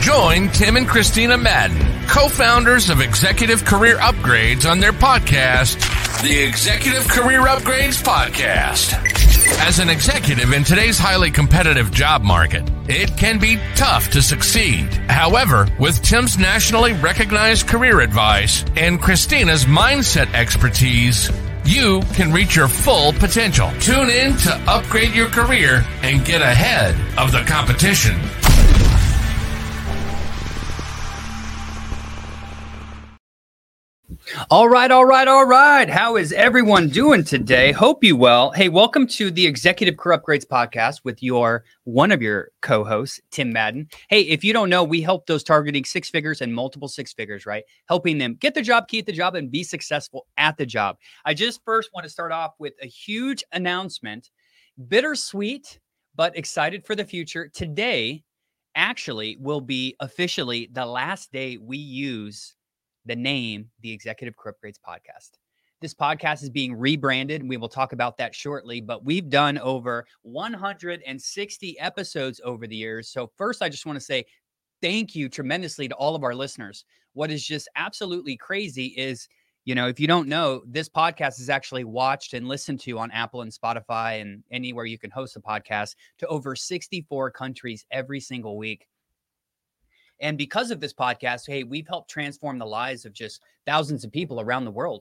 Join Tim and Christina Madden, co-founders of Executive Career Upgrades, on their podcast, the Executive Career Upgrades Podcast. As an executive in today's highly competitive job market, it can be tough to succeed. However, with Tim's nationally recognized career advice and Christina's mindset expertise, you can reach your full potential. Tune in to upgrade your career and get ahead of the competition. All right. How is everyone doing today? Hope you well. Hey, welcome to the Executive Career Upgrades Podcast with one of your co-hosts, Tim Madden. Hey, if you don't know, we help those targeting six figures and multiple six figures, right? Helping them get the job, keep the job, and be successful at the job. I just first want to start off with a huge announcement. Bittersweet, but excited for the future. Today actually will be officially the last day we use the name, the Executive Career Upgrades Podcast. This podcast is being rebranded, and we will talk about that shortly, but we've done over 160 episodes over the years. So first, I just want to say thank you tremendously to all of our listeners. What is just absolutely crazy is, if you don't know, this podcast is actually watched and listened to on Apple and Spotify and anywhere you can host a podcast to over 64 countries every single week. And because of this podcast, hey, we've helped transform the lives of just thousands of people around the world.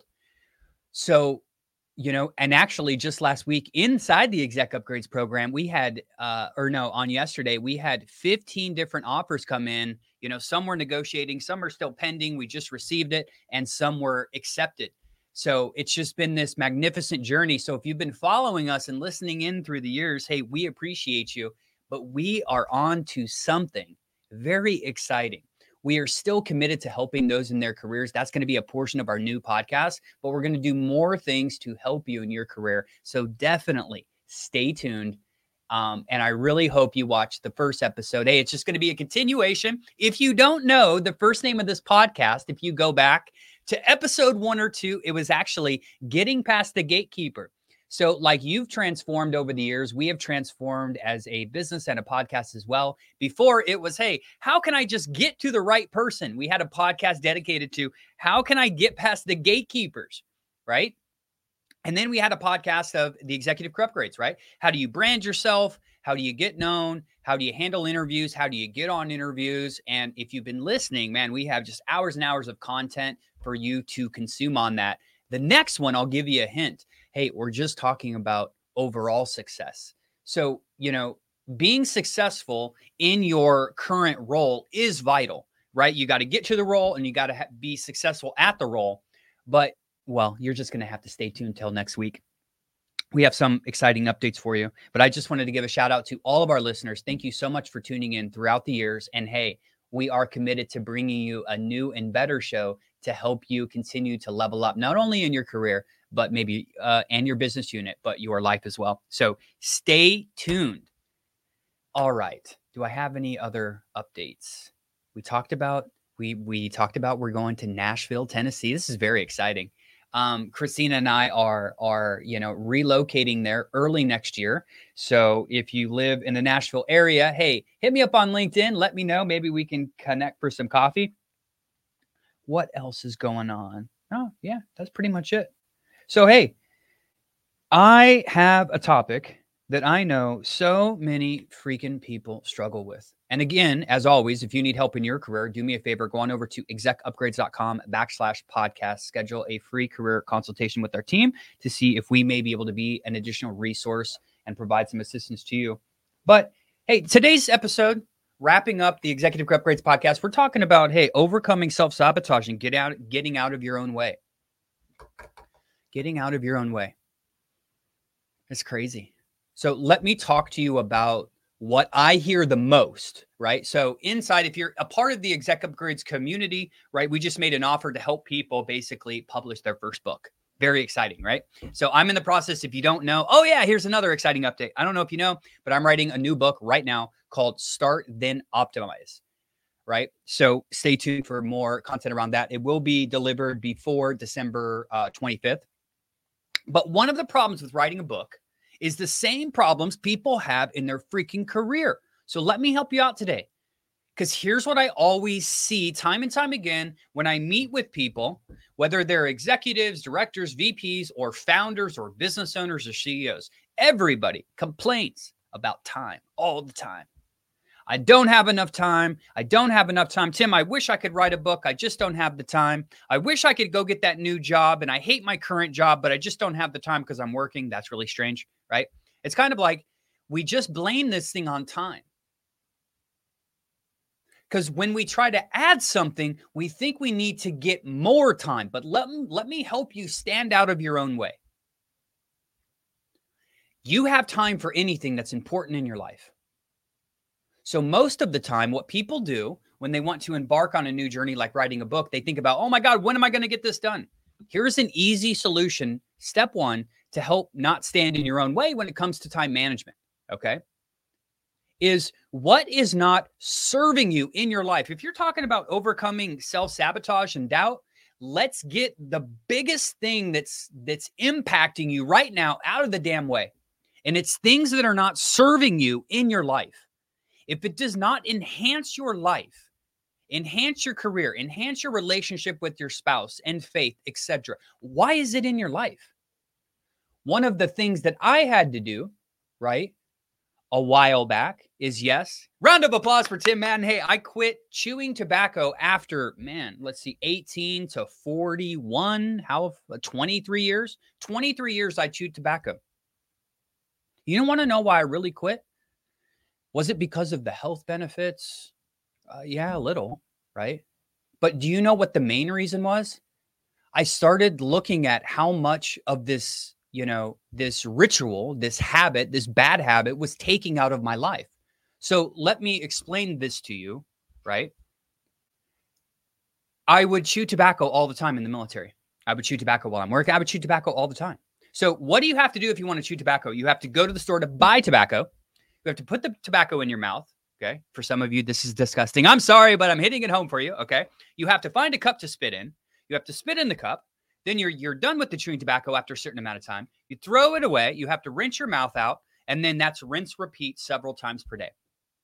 So, and actually just last week inside the Exec Upgrades program, we had, on yesterday, we had 15 different offers come in. Some were negotiating, some are still pending. We just received it, and some were accepted. So it's just been this magnificent journey. So if you've been following us and listening in through the years, hey, we appreciate you, but we are on to something very exciting. We are still committed to helping those in their careers. That's going to be a portion of our new podcast, but we're going to do more things to help you in your career. So definitely stay tuned. And I really hope you watch the first episode. Hey, it's just going to be a continuation. If you don't know the first name of this podcast, if you go back to episode 1 or 2, it was actually Getting Past the Gatekeeper. So like you've transformed over the years, we have transformed as a business and a podcast as well. Before it was, hey, how can I just get to the right person? We had a podcast dedicated to how can I get past the gatekeepers, right? And then we had a podcast of the Executive Career Upgrades, right? How do you brand yourself? How do you get known? How do you handle interviews? How do you get on interviews? And if you've been listening, man, we have just hours and hours of content for you to consume on that. The next one, I'll give you a hint. Hey, we're just talking about overall success. So, being successful in your current role is vital, right? You got to get to the role and you got to be successful at the role. But, you're just going to have to stay tuned till next week. We have some exciting updates for you, but I just wanted to give a shout out to all of our listeners. Thank you so much for tuning in throughout the years. And hey, we are committed to bringing you a new and better show to help you continue to level up, not only in your career, but maybe and your business unit, but your life as well. So stay tuned. All right. Do I have any other updates? We talked about we're going to Nashville, Tennessee. This is very exciting. Christina and I are relocating there early next year. So if you live in the Nashville area, hey, hit me up on LinkedIn. Let me know. Maybe we can connect for some coffee. What else is going on? Oh, yeah, that's pretty much it. So, hey, I have a topic that I know so many freaking people struggle with. And again, as always, if you need help in your career, do me a favor, go on over to execupgrades.com/podcast, schedule a free career consultation with our team to see if we may be able to be an additional resource and provide some assistance to you. But hey, today's episode, wrapping up the Executive Career Upgrades Podcast, we're talking about, hey, overcoming self-sabotage and getting out of your own way. Getting out of your own way. It's crazy. So let me talk to you about what I hear the most, right? So inside, if you're a part of the Exec Upgrades community, right, we just made an offer to help people basically publish their first book. Very exciting, right? So I'm in the process. If you don't know, oh yeah, here's another exciting update. I don't know if you know, but I'm writing a new book right now called Start Then Optimize, right? So stay tuned for more content around that. It will be delivered before December 25th. But one of the problems with writing a book is the same problems people have in their freaking career. So let me help you out today. Because here's what I always see time and time again when I meet with people, whether they're executives, directors, VPs, or founders, or business owners, or CEOs. Everybody complains about time all the time. I don't have enough time. I don't have enough time. Tim, I wish I could write a book. I just don't have the time. I wish I could go get that new job, and I hate my current job, but I just don't have the time because I'm working. That's really strange, right? It's kind of like we just blame this thing on time. Because when we try to add something, we think we need to get more time. But let me help you stand out of your own way. You have time for anything that's important in your life. So most of the time, what people do when they want to embark on a new journey, like writing a book, they think about, oh my God, when am I going to get this done? Here's an easy solution, step one, to help not stand in your own way when it comes to time management, okay? Is what is not serving you in your life. If you're talking about overcoming self-sabotage and doubt, let's get the biggest thing that's impacting you right now out of the damn way. And it's things that are not serving you in your life. If it does not enhance your life, enhance your career, enhance your relationship with your spouse and faith, etc., why is it in your life? One of the things that I had to do, right, a while back is, yes, round of applause for Tim Madden. Hey, I quit chewing tobacco after, 18 to 41, 23 years? 23 years I chewed tobacco. You don't want to know why I really quit? Was it because of the health benefits? Yeah, a little, right? But do you know what the main reason was? I started looking at how much of this, this ritual, this habit, this bad habit was taking out of my life. So let me explain this to you, right? I would chew tobacco all the time in the military. I would chew tobacco while I'm working. I would chew tobacco all the time. So what do you have to do if you want to chew tobacco? You have to go to the store to buy tobacco. You have to put the tobacco in your mouth. Okay. For some of you, this is disgusting. I'm sorry, but I'm hitting it home for you. Okay. You have to find a cup to spit in. You have to spit in the cup. Then you're done with the chewing tobacco after a certain amount of time. You throw it away. You have to rinse your mouth out. And then that's rinse, repeat several times per day.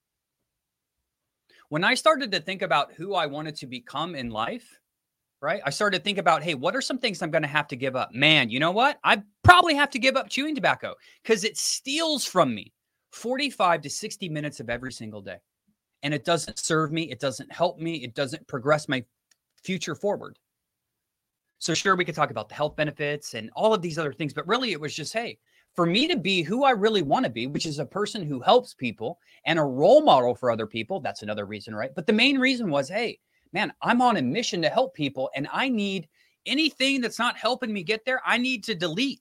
When I started to think about who I wanted to become in life, right? I started to think about, hey, what are some things I'm going to have to give up? Man, you know what? I probably have to give up chewing tobacco because it steals from me 45 to 60 minutes of every single day. And it doesn't serve me. It doesn't help me. It doesn't progress my future forward. So sure, we could talk about the health benefits and all of these other things, but really it was just, hey, for me to be who I really want to be, which is a person who helps people and a role model for other people. That's another reason, right? But the main reason was, hey, man, I'm on a mission to help people and I need anything that's not helping me get there, I need to delete.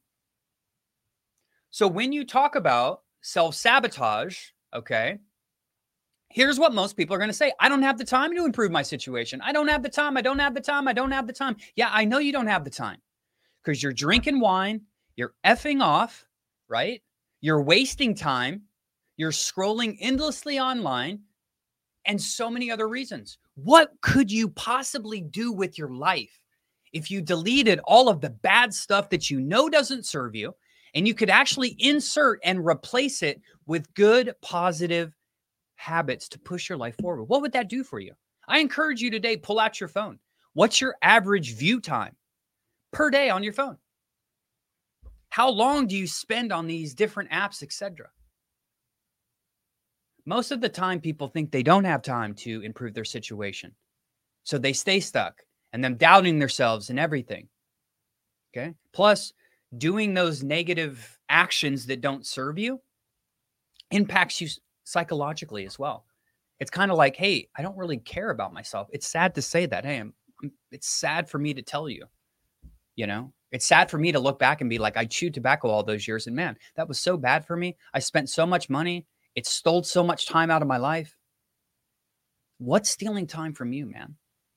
So when you talk about self-sabotage, okay, here's what most people are going to say. I don't have the time to improve my situation. I don't have the time. I don't have the time. I don't have the time. Yeah, I know you don't have the time because you're drinking wine. You're effing off, right? You're wasting time. You're scrolling endlessly online and so many other reasons. What could you possibly do with your life if you deleted all of the bad stuff that you know doesn't serve you and you could actually insert and replace it with good, positive habits to push your life forward? What would that do for you? I encourage you today, pull out your phone. What's your average view time per day on your phone? How long do you spend on these different apps, etc.? Most of the time, people think they don't have time to improve their situation. So they stay stuck and them doubting themselves and everything. Okay. Plus, doing those negative actions that don't serve you impacts you psychologically as well. It's kind of like, hey, I don't really care about myself. It's sad to say that. Hey, it's sad for me to tell you, it's sad for me to look back and be like, I chewed tobacco all those years and man, that was so bad for me. I spent so much money. It stole so much time out of my life. What's stealing time from you, man?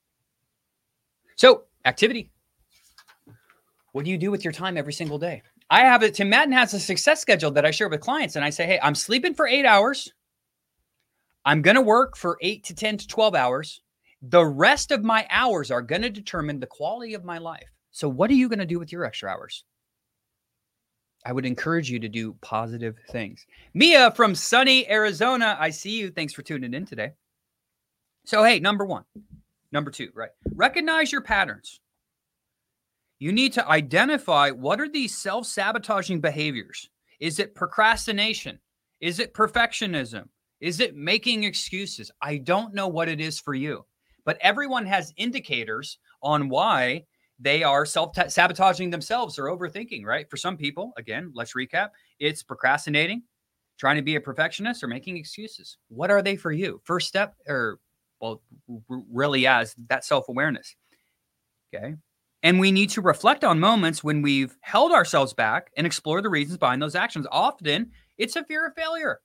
So activity. What do you do with your time every single day? I have it. Tim Madden has a success schedule that I share with clients. And I say, hey, I'm sleeping for 8 hours. I'm going to work for 8 to 10 to 12 hours. The rest of my hours are going to determine the quality of my life. So what are you going to do with your extra hours? I would encourage you to do positive things. Mia from sunny Arizona. I see you. Thanks for tuning in today. So, hey, number one. Number two, right? Recognize your patterns. You need to identify what are these self-sabotaging behaviors. Is it procrastination? Is it perfectionism? Is it making excuses? I don't know what it is for you, but everyone has indicators on why they are self-sabotaging themselves or overthinking, right? For some people, again, let's recap. It's procrastinating, trying to be a perfectionist, or making excuses. What are they for you? First step, really as that self-awareness, okay? And we need to reflect on moments when we've held ourselves back and explore the reasons behind those actions. Often, it's a fear of failure.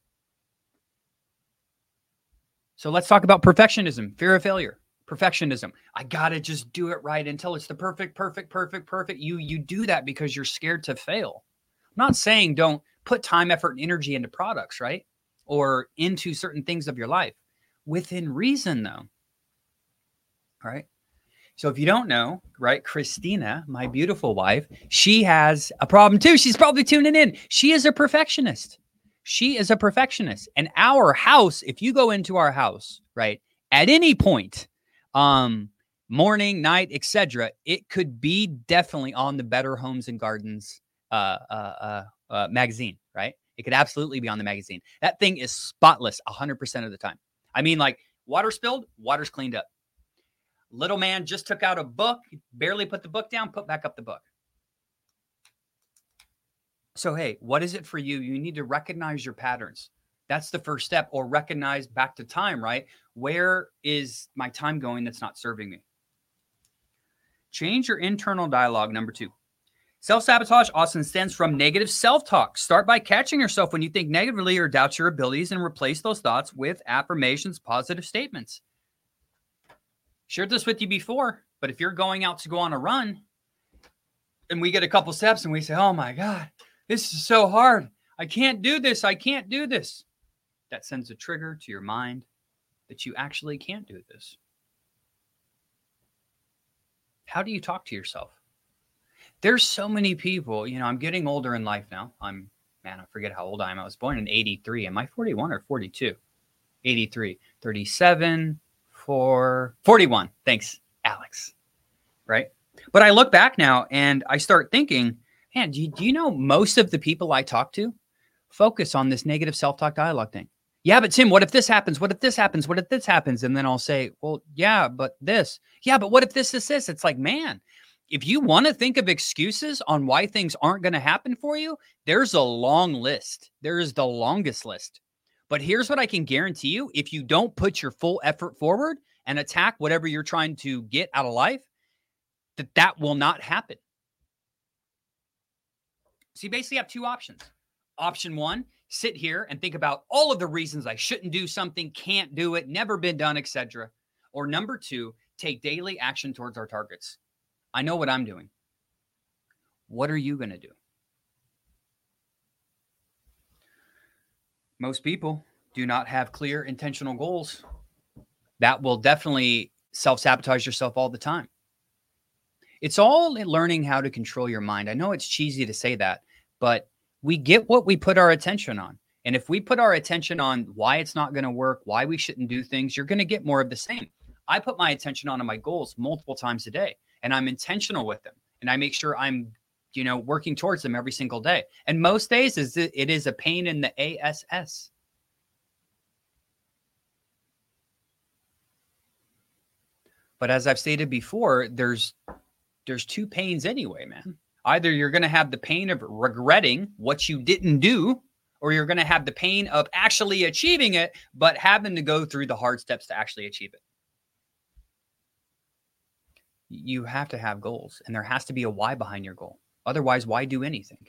So let's talk about perfectionism, fear of failure, perfectionism. I got to just do it right until it's the perfect. You do that because you're scared to fail. I'm not saying don't put time, effort, and energy into products, right? Or into certain things of your life. Within reason, though. All right. So if you don't know, right, Christina, my beautiful wife, she has a problem too. She's probably tuning in. She is a perfectionist. And our house, if you go into our house, right, at any point, morning, night, etc., it could be definitely on the Better Homes and Gardens magazine, right? It could absolutely be on the magazine. That thing is spotless 100% of the time. I mean, like water spilled, water's cleaned up. Little man just took out a book, barely put the book down, put back up the book. So, hey, what is it for you? You need to recognize your patterns. That's the first step, or recognize back to time, right? Where is my time going that's not serving me? Change your internal dialogue, number two. Self-sabotage often stems from negative self-talk. Start by catching yourself when you think negatively or doubt your abilities and replace those thoughts with affirmations, positive statements. Shared this with you before, but if you're going out to go on a run and we get a couple steps and we say, oh my God, this is so hard. I can't do this. That sends a trigger to your mind that you actually can't do this. How do you talk to yourself? There's so many people, I'm getting older in life now. I forget how old I am. I was born in 83. Am I 41 or 42? 83, 37, 41. Thanks, Alex. Right? But I look back now and I start thinking, man, do you know most of the people I talk to focus on this negative self-talk dialogue thing? Yeah, but Tim, what if this happens? What if this happens? What if this happens? And then I'll say, well, yeah, but this. Yeah, but what if this is this? It's like, man, if you want to think of excuses on why things aren't going to happen for you, there's a long list. There is the longest list. But here's what I can guarantee you. If you don't put your full effort forward and attack whatever you're trying to get out of life, that will not happen. So you basically have two options. Option one, sit here and think about all of the reasons I shouldn't do something, can't do it, never been done, etc. Or number two, take daily action towards our targets. I know what I'm doing. What are you going to do? Most people do not have clear intentional goals. That will definitely self-sabotage yourself all the time. It's all learning how to control your mind. I know it's cheesy to say that, but we get what we put our attention on. And if we put our attention on why it's not going to work, why we shouldn't do things, you're going to get more of the same. I put my attention on my goals multiple times a day, and I'm intentional with them. And I make sure I'm, working towards them every single day. And most days it is a pain in the ass. But as I've stated before, there's two pains anyway, man. Either you're going to have the pain of regretting what you didn't do, or you're going to have the pain of actually achieving it, but having to go through the hard steps to actually achieve it. You have to have goals, and there has to be a why behind your goal. Otherwise, why do anything?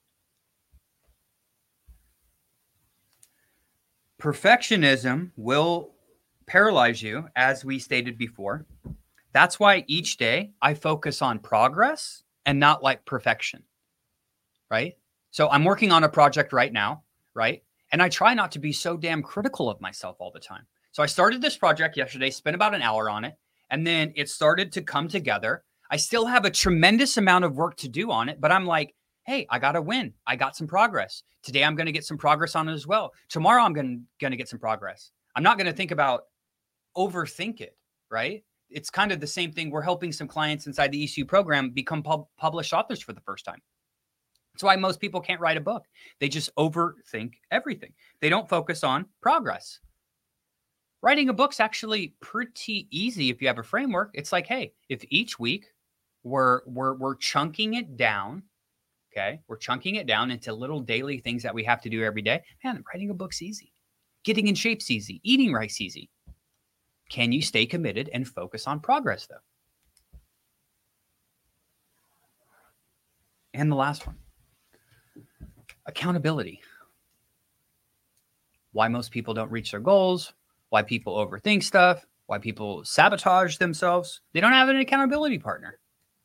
Perfectionism will paralyze you, as we stated before. That's why each day I focus on progress and not like perfection, right? So I'm working on a project right now, right? And I try not to be so damn critical of myself all the time. So I started this project yesterday, spent about an hour on it, and then it started to come together. I still have a tremendous amount of work to do on it, but I'm like, hey, I got to win. I got some progress. Today, I'm going to get some progress on it as well. Tomorrow, I'm going to get some progress. I'm not going to think about, overthink it, right? It's kind of the same thing. We're helping some clients inside the ECU program become published authors for the first time. That's why most people can't write a book. They just overthink everything. They don't focus on progress. Writing a book's actually pretty easy if you have a framework. It's like, hey, if each week we're chunking it down, okay? We're chunking it down into little daily things that we have to do every day. Man, writing a book's easy. Getting in shape's easy. Eating right's easy. Can you stay committed and focus on progress, though? And the last one, accountability. Why most people don't reach their goals, why people overthink stuff, why people sabotage themselves. They don't have an accountability partner.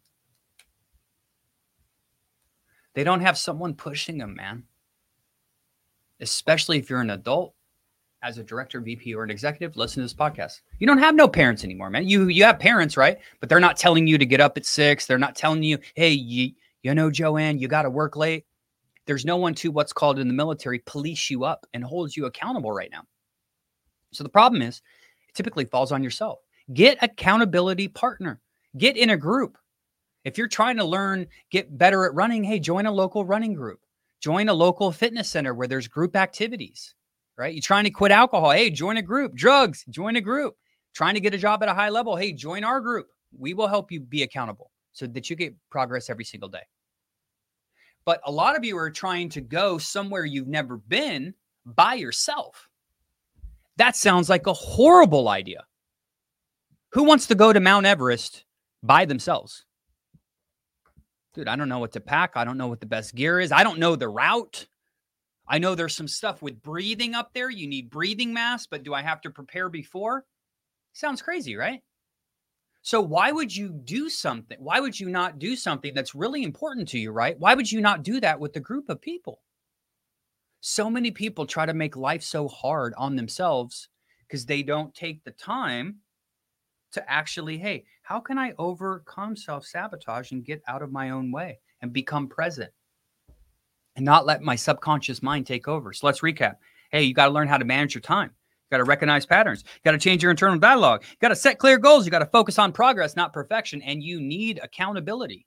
They don't have someone pushing them, man. Especially if you're an adult, as a director, VP, or an executive, listen to this podcast. You don't have no parents anymore, man. You have parents, right? But they're not telling you to get up at 6. They're not telling you, hey, you know, Joanne, you got to work late. There's no one to what's called in the military police you up and holds you accountable right now. So the problem is it typically falls on yourself. Get accountability partner. Get in a group. If you're trying to learn, get better at running, hey, join a local running group. Join a local fitness center where there's group activities, right? You're trying to quit alcohol. Hey, join a group. Drugs, join a group. Trying to get a job at a high level. Hey, join our group. We will help you be accountable so that you get progress every single day. But a lot of you are trying to go somewhere you've never been by yourself. That sounds like a horrible idea. Who wants to go to Mount Everest by themselves? Dude, I don't know what to pack. I don't know what the best gear is. I don't know the route. I know there's some stuff with breathing up there. You need breathing masks, but do I have to prepare before? Sounds crazy, right? So why would you do something? Why would you not do something that's really important to you, right? Why would you not do that with a group of people? So many people try to make life so hard on themselves because they don't take the time to actually, hey, how can I overcome self-sabotage and get out of my own way and become present and not let my subconscious mind take over? So let's recap. Hey, you got to learn how to manage your time. You got to recognize patterns. You got to change your internal dialogue. You got to set clear goals. You got to focus on progress, not perfection. And you need accountability.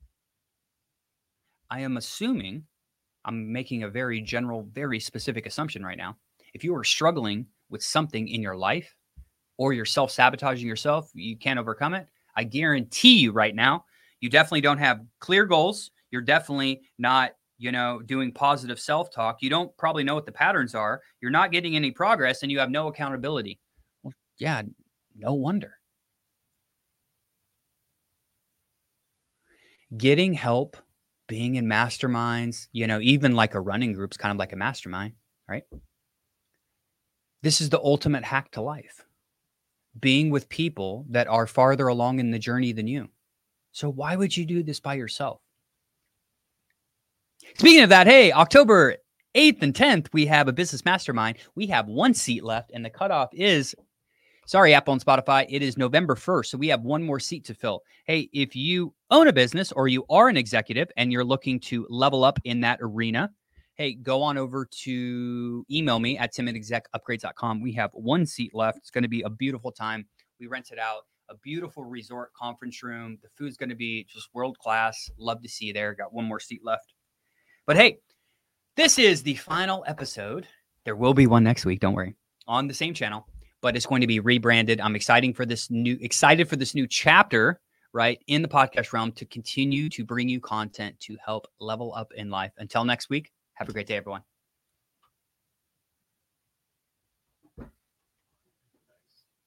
I am assuming, I'm making a very general, very specific assumption right now. If you are struggling with something in your life, or you're self-sabotaging yourself, you can't overcome it, I guarantee you right now, you definitely don't have clear goals. You're definitely not, doing positive self-talk. You don't probably know what the patterns are. You're not getting any progress and you have no accountability. Well, yeah, no wonder. Getting help, being in masterminds, even like a running group's kind of like a mastermind, right? This is the ultimate hack to life. Being with people that are farther along in the journey than you. So why would you do this by yourself? Speaking of that, hey, October 8th and 10th, we have a business mastermind. We have 1 seat left and the cutoff is, sorry, Apple and Spotify, it is November 1st. So we have 1 more seat to fill. Hey, if you own a business or you are an executive and you're looking to level up in that arena, hey, go on over to email me at tim@execupgrades.com. We have 1 seat left. It's going to be a beautiful time. We rented out a beautiful resort conference room. The food's going to be just world class. Love to see you there. Got 1 more seat left. But hey, this is the final episode. There will be one next week. Don't worry. On the same channel, but it's going to be rebranded. I'm excited for this new chapter, right, in the podcast realm to continue to bring you content to help level up in life. Until next week. Have a great day, everyone.